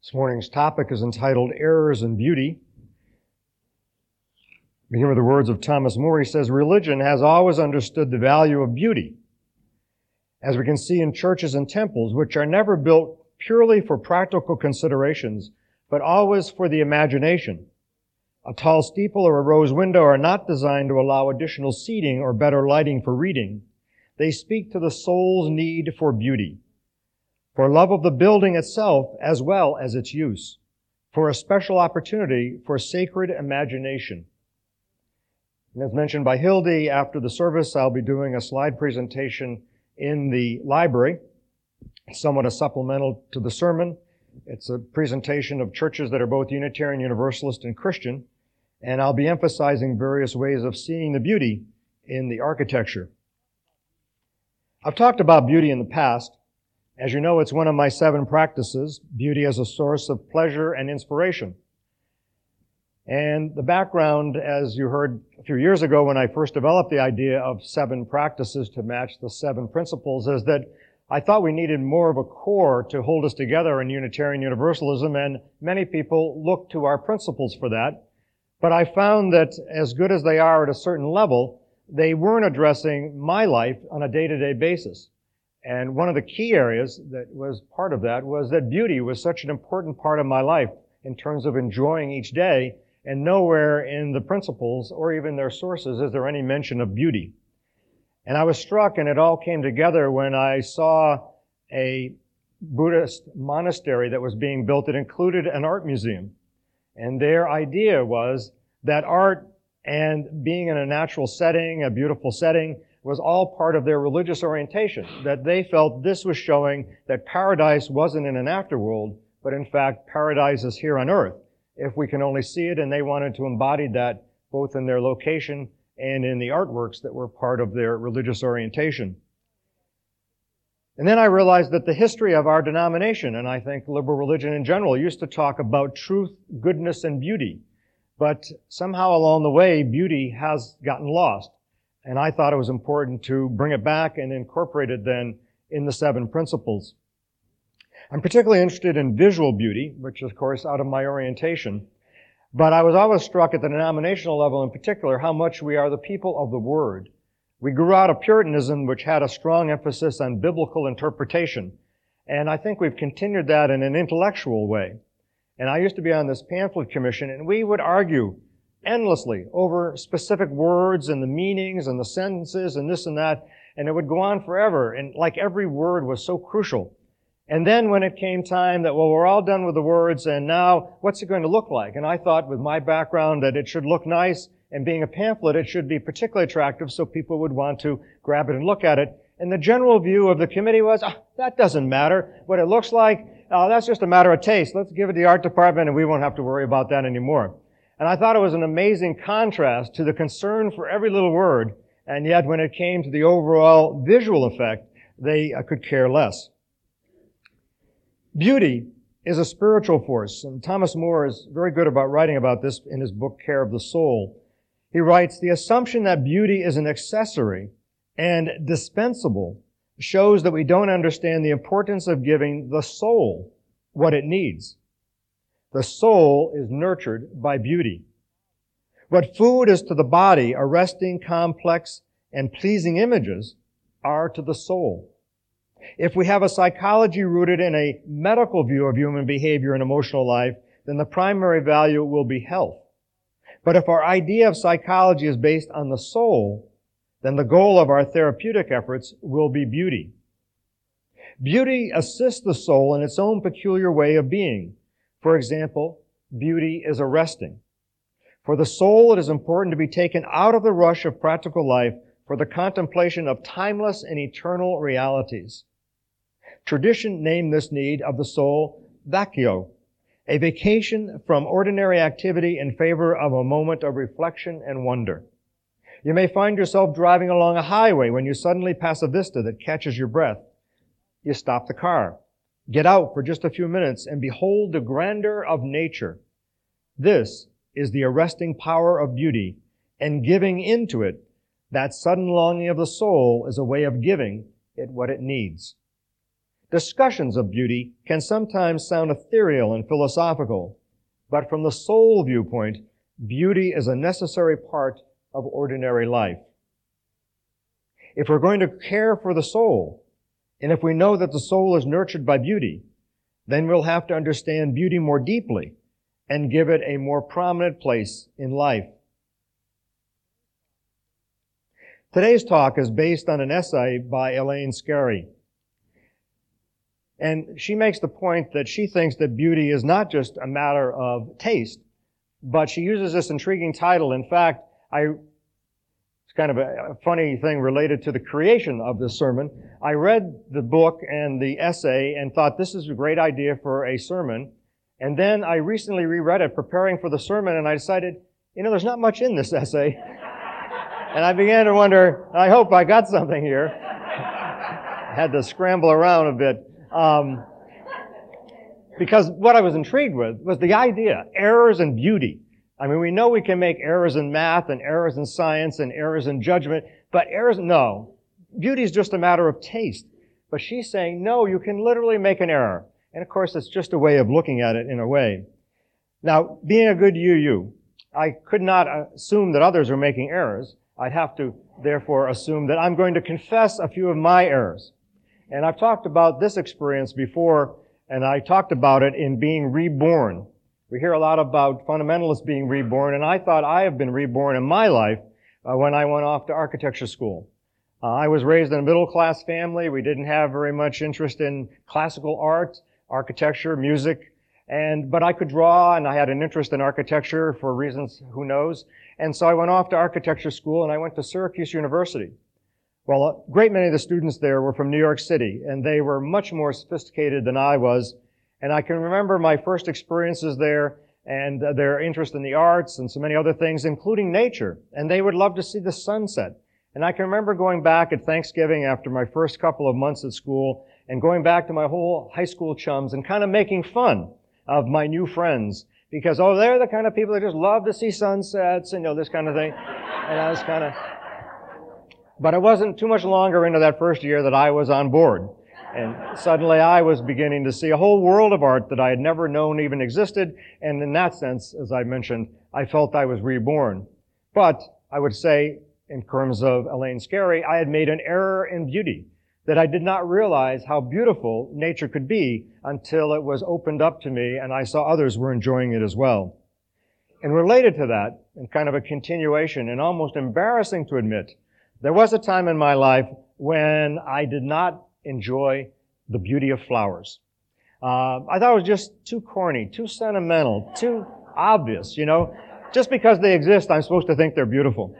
This morning's topic is entitled Errors in Beauty. Begin with the words of Thomas More. He says, "Religion has always understood the value of beauty, as we can see in churches and temples, which are never built purely for practical considerations, but always for the imagination. A tall steeple or a rose window are not designed to allow additional seating or better lighting for reading. They speak to the soul's need for beauty, for love of the building itself as well as its use, for a special opportunity for sacred imagination." And as mentioned by Hildy, after the service, I'll be doing a slide presentation in the library, somewhat a supplemental to the sermon. It's a presentation of churches that are both Unitarian, Universalist, and Christian, and I'll be emphasizing various ways of seeing the beauty in the architecture. I've talked about beauty in the past. As you know, it's one of my 7 practices, beauty as a source of pleasure and inspiration. And the background, as you heard a few years ago when I first developed the idea of 7 practices to match the 7 principles, is that I thought we needed more of a core to hold us together in Unitarian Universalism, and many people look to our principles for that. But I found that as good as they are at a certain level, they weren't addressing my life on a day-to-day basis. And one of the key areas that was part of that was that beauty was such an important part of my life in terms of enjoying each day, and nowhere in the principles or even their sources is there any mention of beauty. And I was struck, and it all came together when I saw a Buddhist monastery that was being built that included an art museum. And their idea was that art and being in a natural setting, a beautiful setting, was all part of their religious orientation, that they felt this was showing that paradise wasn't in an afterworld, but in fact paradise is here on earth, if we can only see it, and they wanted to embody that both in their location and in the artworks that were part of their religious orientation. And then I realized that the history of our denomination, and I think liberal religion in general, used to talk about truth, goodness, and beauty. But somehow along the way, beauty has gotten lost. And I thought it was important to bring it back and incorporate it then in the 7 principles. I'm particularly interested in visual beauty, which is, of course, out of my orientation. But I was always struck at the denominational level in particular how much we are the people of the Word. We grew out of Puritanism, which had a strong emphasis on biblical interpretation. And I think we've continued that in an intellectual way. And I used to be on this pamphlet commission, and we would argue endlessly over specific words and the meanings and the sentences and this and that, and it would go on forever, and like every word was so crucial. And then when it came time that, well, we're all done with the words, and now what's it going to look like? And I thought with my background that it should look nice, and being a pamphlet, it should be particularly attractive so people would want to grab it and look at it. And the general view of the committee was, that doesn't matter. What it looks like, that's just a matter of taste. Let's give it to the art department and we won't have to worry about that anymore. And I thought it was an amazing contrast to the concern for every little word, and yet when it came to the overall visual effect, they could care less. Beauty is a spiritual force, and Thomas More is very good about writing about this in his book, Care of the Soul. He writes, "The assumption that beauty is an accessory and dispensable shows that we don't understand the importance of giving the soul what it needs. The soul is nurtured by beauty. What food is to the body, arresting, complex, and pleasing images are to the soul. If we have a psychology rooted in a medical view of human behavior and emotional life, then the primary value will be health. But if our idea of psychology is based on the soul, then the goal of our therapeutic efforts will be beauty. Beauty assists the soul in its own peculiar way of being. For example, beauty is arresting. For the soul, it is important to be taken out of the rush of practical life for the contemplation of timeless and eternal realities. Tradition named this need of the soul vaccio, a vacation from ordinary activity in favor of a moment of reflection and wonder. You may find yourself driving along a highway when you suddenly pass a vista that catches your breath. You stop the car, get out for just a few minutes, and behold the grandeur of nature. This is the arresting power of beauty, and giving into it, that sudden longing of the soul, is a way of giving it what it needs. Discussions of beauty can sometimes sound ethereal and philosophical, but from the soul viewpoint, beauty is a necessary part of ordinary life. If we're going to care for the soul, and if we know that the soul is nurtured by beauty, then we'll have to understand beauty more deeply and give it a more prominent place in life. Today's talk is based on an essay by Elaine Scarry. And she makes the point that she thinks that beauty is not just a matter of taste, but she uses this intriguing title. In fact, it's kind of a funny thing related to the creation of this sermon. I read the book and the essay and thought this is a great idea for a sermon. And then I recently reread it preparing for the sermon, and I decided, there's not much in this essay. And I began to wonder, I hope I got something here. I had to scramble around a bit. Because what I was intrigued with was the idea, errors in beauty. I mean, we know we can make errors in math and errors in science and errors in judgment, but no. Beauty is just a matter of taste. But she's saying, no, you can literally make an error. And of course, it's just a way of looking at it in a way. Now, being a good I could not assume that others are making errors. I'd have to, therefore, assume that I'm going to confess a few of my errors. And I've talked about this experience before, and I talked about it in being reborn. We hear a lot about fundamentalists being reborn, and I thought I have been reborn in my life when I went off to architecture school. I was raised in a middle-class family. We didn't have very much interest in classical art, architecture, music, but I could draw, and I had an interest in architecture for reasons who knows. And so I went off to architecture school, and I went to Syracuse University. Well, a great many of the students there were from New York City, and they were much more sophisticated than I was. And I can remember my first experiences there and their interest in the arts and so many other things, including nature. And they would love to see the sunset. And I can remember going back at Thanksgiving after my first couple of months at school and going back to my whole high school chums and kind of making fun of my new friends because, they're the kind of people that just love to see sunsets and, this kind of thing. And I was kind of... But it wasn't too much longer into that first year that I was on board. And suddenly I was beginning to see a whole world of art that I had never known even existed. And in that sense, as I mentioned, I felt I was reborn. But I would say, in terms of Elaine Scarry, I had made an error in beauty, that I did not realize how beautiful nature could be until it was opened up to me and I saw others were enjoying it as well. And related to that, and kind of a continuation, and almost embarrassing to admit, there was a time in my life when I did not enjoy the beauty of flowers. I thought it was just too corny, too sentimental, too obvious, Just because they exist, I'm supposed to think they're beautiful.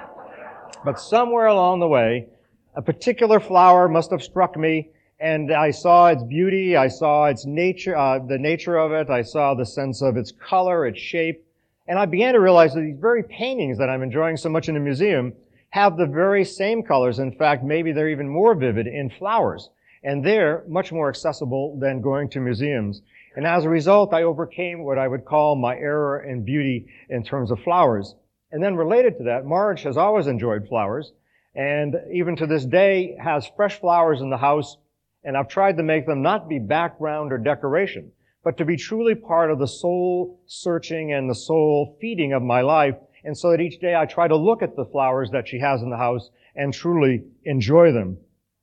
But somewhere along the way, a particular flower must have struck me, and I saw its beauty, I saw its nature, the nature of it, I saw the sense of its color, its shape, and I began to realize that these very paintings that I'm enjoying so much in the museum have the very same colors. In fact, maybe they're even more vivid in flowers, and they're much more accessible than going to museums. And as a result, I overcame what I would call my error in beauty in terms of flowers. And then related to that, Marge has always enjoyed flowers, and even to this day has fresh flowers in the house, and I've tried to make them not be background or decoration, but to be truly part of the soul searching and the soul feeding of my life, and so that each day I try to look at the flowers that she has in the house and truly enjoy them.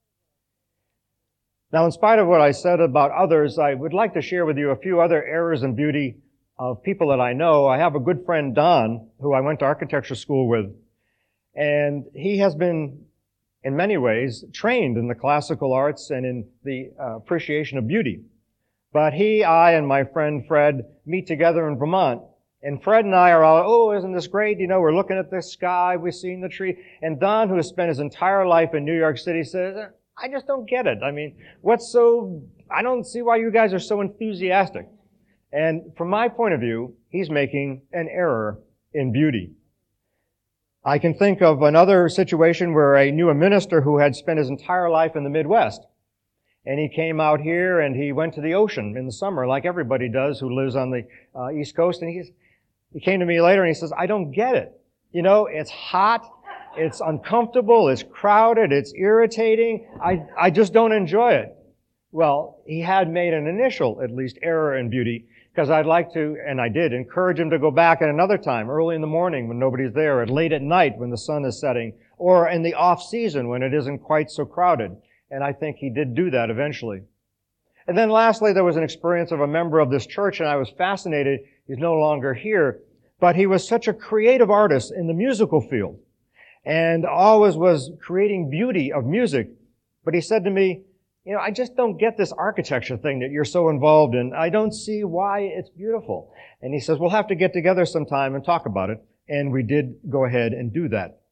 Now, in spite of what I said about others, I would like to share with you a few other errors in beauty of people that I know. I have a good friend, Don, who I went to architecture school with, and he has been, in many ways, trained in the classical arts and in the appreciation of beauty. But I, and my friend Fred meet together in Vermont. And Fred and I are all, isn't this great? We're looking at the sky, we've seen the tree. And Don, who has spent his entire life in New York City, says, I just don't get it. I mean, I don't see why you guys are so enthusiastic. And from my point of view, he's making an error in beauty. I can think of another situation where I knew a minister who had spent his entire life in the Midwest. And he came out here and he went to the ocean in the summer, like everybody does who lives on the East Coast. And he came to me later and he says, I don't get it. It's hot, it's uncomfortable, it's crowded, it's irritating. I just don't enjoy it. Well, he had made an initial, at least, error in beauty, because I'd like to, and I did, encourage him to go back at another time, early in the morning when nobody's there, or late at night when the sun is setting, or in the off-season when it isn't quite so crowded. And I think he did do that eventually. And then lastly, there was an experience of a member of this church, and I was fascinated. He's no longer here, but he was such a creative artist in the musical field, and always was creating beauty of music. But he said to me, I just don't get this architecture thing that you're so involved in. I don't see why it's beautiful. And he says, we'll have to get together sometime and talk about it. And we did go ahead and do that.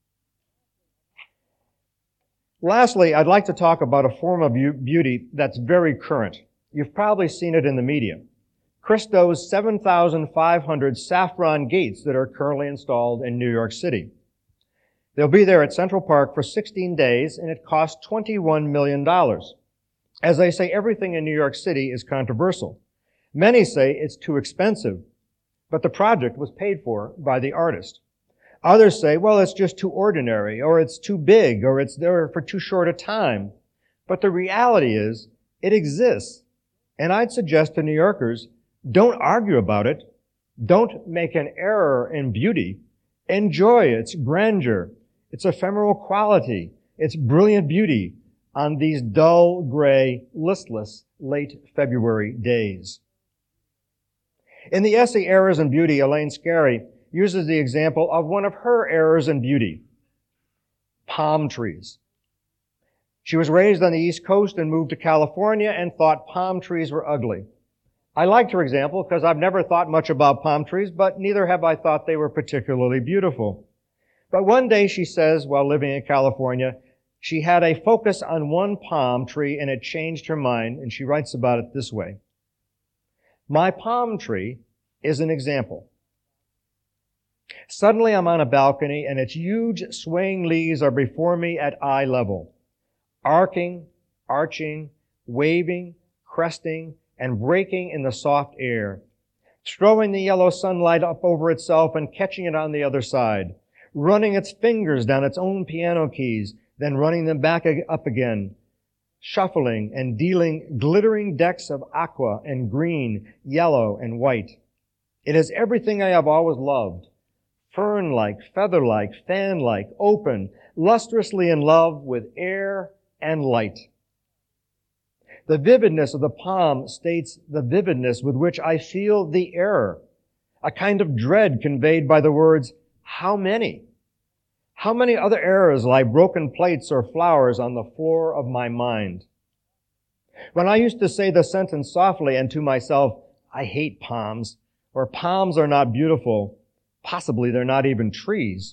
Lastly, I'd like to talk about a form of beauty that's very current. You've probably seen it in the media. Christo's 7,500 saffron gates that are currently installed in New York City. They'll be there at Central Park for 16 days, and it costs $21 million. As I say, everything in New York City is controversial. Many say it's too expensive, but the project was paid for by the artist. Others say, well, it's just too ordinary, or it's too big, or it's there for too short a time. But the reality is, it exists. And I'd suggest to New Yorkers, don't argue about it. Don't make an error in beauty. Enjoy its grandeur, its ephemeral quality, its brilliant beauty on these dull, gray, listless, late February days. In the essay Errors in Beauty, Elaine Scarry uses the example of one of her errors in beauty, palm trees. She was raised on the East Coast and moved to California and thought palm trees were ugly. I liked her example because I've never thought much about palm trees, but neither have I thought they were particularly beautiful. But one day, she says, while living in California, she had a focus on one palm tree and it changed her mind, and she writes about it this way. My palm tree is an example. Suddenly I'm on a balcony and its huge swaying leaves are before me at eye level, arcing, arching, waving, cresting, and breaking in the soft air, throwing the yellow sunlight up over itself and catching it on the other side, running its fingers down its own piano keys, then running them back up again, shuffling and dealing glittering decks of aqua and green, yellow, and white. It is everything I have always loved, fern-like, feather-like, fan-like, open, lustrously in love with air and light. The vividness of the palm states the vividness with which I feel the error, a kind of dread conveyed by the words, how many? How many other errors lie broken plates or flowers on the floor of my mind? When I used to say the sentence softly and to myself, I hate palms, or palms are not beautiful, possibly they're not even trees.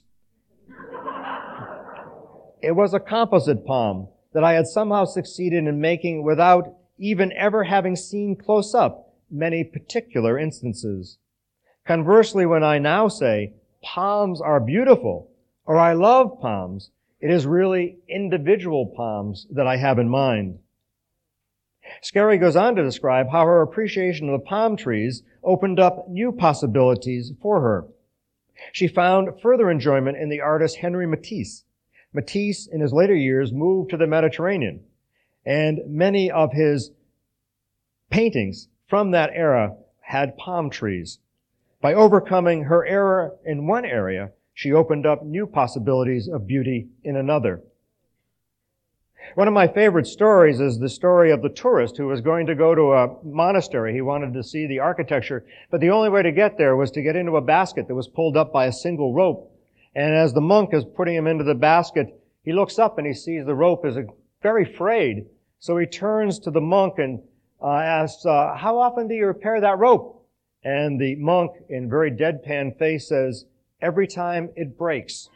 It was a composite palm that I had somehow succeeded in making without even ever having seen close up many particular instances. Conversely, when I now say, palms are beautiful, or I love palms, it is really individual palms that I have in mind. Scarry goes on to describe how her appreciation of the palm trees opened up new possibilities for her. She found further enjoyment in the artist Henri Matisse. Matisse, in his later years, moved to the Mediterranean, and many of his paintings from that era had palm trees. By overcoming her error in one area, she opened up new possibilities of beauty in another. One of my favorite stories is the story of the tourist who was going to go to a monastery. He wanted to see the architecture, but the only way to get there was to get into a basket that was pulled up by a single rope. And as the monk is putting him into the basket, he looks up and he sees the rope is very frayed. So he turns to the monk and asks, how often do you repair that rope? And the monk, in very deadpan face, says, every time it breaks.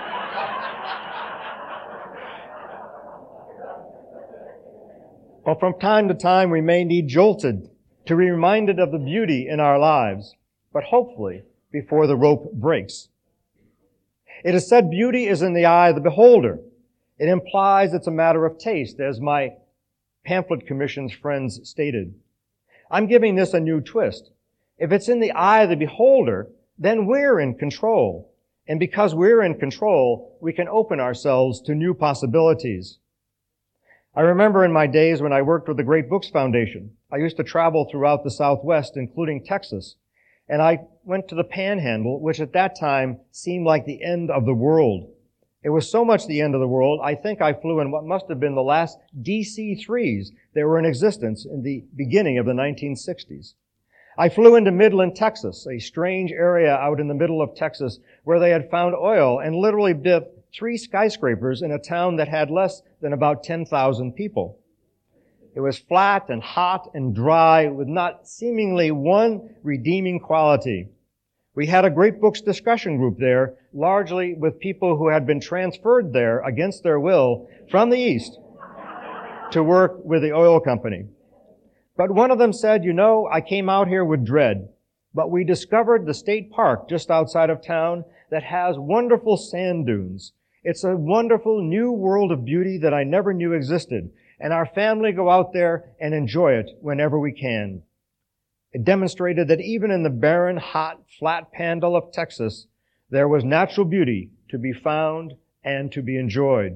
Well, from time to time, we may need jolted to be reminded of the beauty in our lives, but hopefully before the rope breaks. It is said beauty is in the eye of the beholder. It implies it's a matter of taste, as my pamphlet commission's friends stated. I'm giving this a new twist. If it's in the eye of the beholder, then we're in control. And because we're in control, we can open ourselves to new possibilities. I remember in my days when I worked with the Great Books Foundation, I used to travel throughout the Southwest, including Texas, and I went to the Panhandle, which at that time seemed like the end of the world. It was so much the end of the world, I think I flew in what must have been the last DC-3s that were in existence in the beginning of the 1960s. I flew into Midland, Texas, a strange area out in the middle of Texas where they had found oil and literally built 3 skyscrapers in a town that had less than about 10,000 people. It was flat and hot and dry with not seemingly one redeeming quality. We had a Great Books discussion group there, largely with people who had been transferred there against their will from the East to work with the oil company. But one of them said, I came out here with dread, but we discovered the state park just outside of town that has wonderful sand dunes. It's a wonderful new world of beauty that I never knew existed, and our family go out there and enjoy it whenever we can. It demonstrated that even in the barren, hot, flat Panhandle of Texas, there was natural beauty to be found and to be enjoyed.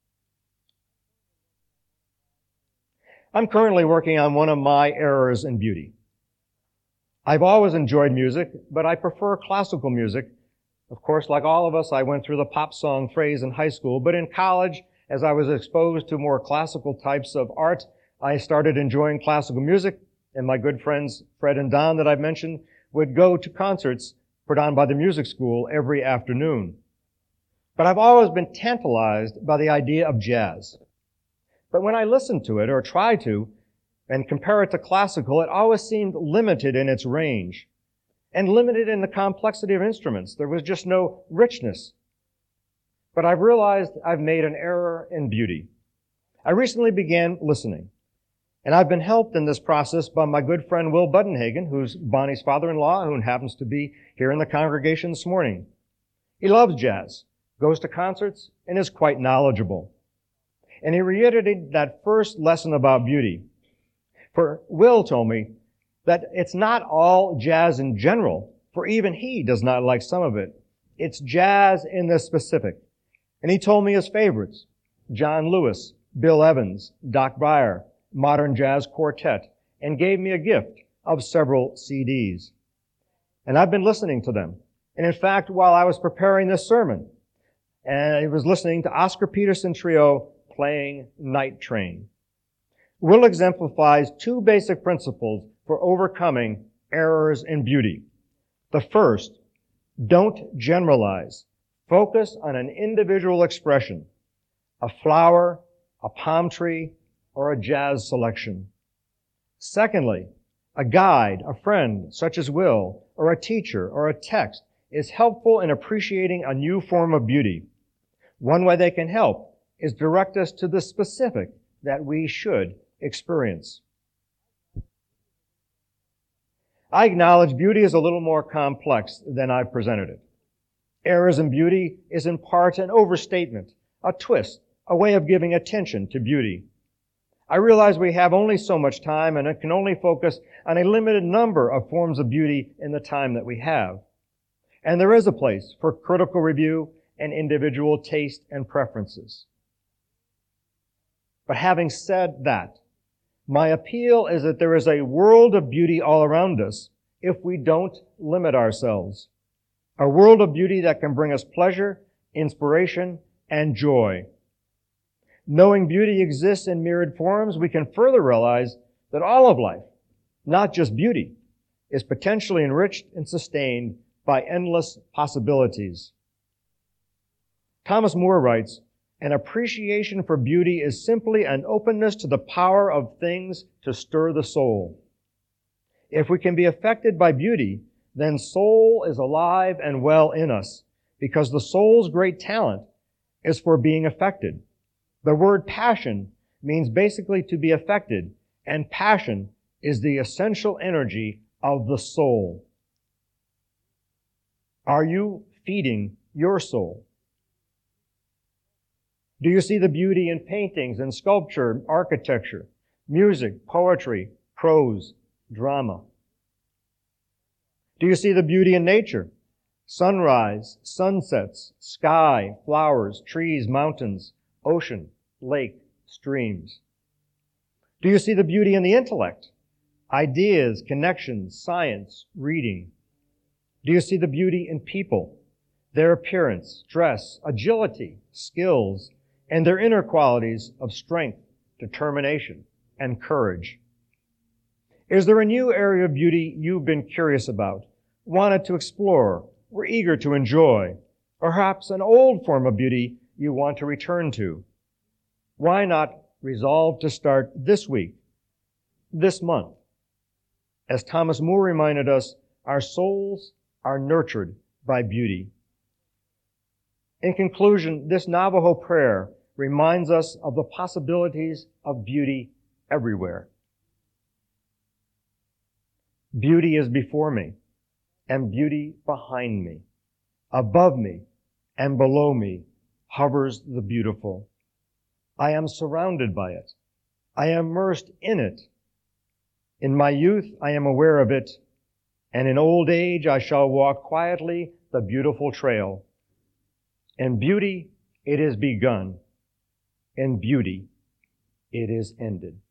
I'm currently working on one of my errors in beauty. I've always enjoyed music, but I prefer classical music. Of course, like all of us, I went through the pop song phase in high school, but in college, as I was exposed to more classical types of art, I started enjoying classical music, and my good friends Fred and Don that I've mentioned would go to concerts put on by the music school every afternoon. But I've always been tantalized by the idea of jazz. But when I listen to it, or try to, and compare it to classical, it always seemed limited in its range and limited in the complexity of instruments. There was just no richness. But I've realized I've made an error in beauty. I recently began listening, and I've been helped in this process by my good friend Will Budenhagen, who's Bonnie's father-in-law, who happens to be here in the congregation this morning. He loves jazz, goes to concerts, and is quite knowledgeable. And he reiterated that first lesson about beauty. For Will told me that it's not all jazz in general, for even he does not like some of it. It's jazz in the specific. And he told me his favorites: John Lewis, Bill Evans, Doc Beyer, Modern Jazz Quartet, and gave me a gift of several CDs. And I've been listening to them. And in fact, while I was preparing this sermon, and I was listening to Oscar Peterson Trio playing Night Train. Will exemplifies 2 basic principles for overcoming errors in beauty. The first, don't generalize. Focus on an individual expression, a flower, a palm tree, or a jazz selection. Secondly, a guide, a friend, such as Will, or a teacher, or a text, is helpful in appreciating a new form of beauty. One way they can help is direct us to the specific that we should experience. I acknowledge beauty is a little more complex than I've presented it. Errors in beauty is in part an overstatement, a twist, a way of giving attention to beauty. I realize we have only so much time and it can only focus on a limited number of forms of beauty in the time that we have. And there is a place for critical review and individual taste and preferences. But having said that, my appeal is that there is a world of beauty all around us if we don't limit ourselves. A world of beauty that can bring us pleasure, inspiration, and joy. Knowing beauty exists in myriad forms, we can further realize that all of life, not just beauty, is potentially enriched and sustained by endless possibilities. Thomas Moore writes, "An appreciation for beauty is simply an openness to the power of things to stir the soul." If we can be affected by beauty, then soul is alive and well in us, because the soul's great talent is for being affected. The word passion means basically to be affected, and passion is the essential energy of the soul. Are you feeding your soul? Do you see the beauty in paintings and sculpture, architecture, music, poetry, prose, drama? Do you see the beauty in nature? Sunrise, sunsets, sky, flowers, trees, mountains, ocean, lake, streams. Do you see the beauty in the intellect? Ideas, connections, science, reading. Do you see the beauty in people? Their appearance, dress, agility, skills, and their inner qualities of strength, determination, and courage. Is there a new area of beauty you've been curious about, wanted to explore, were eager to enjoy, or perhaps an old form of beauty you want to return to? Why not resolve to start this week, this month? As Thomas More reminded us, our souls are nurtured by beauty. In conclusion, this Navajo prayer reminds us of the possibilities of beauty everywhere. Beauty is before me, and beauty behind me. Above me and below me hovers the beautiful. I am surrounded by it. I am immersed in it. In my youth, I am aware of it, and in old age, I shall walk quietly the beautiful trail. In beauty, it is begun. In beauty, it is ended.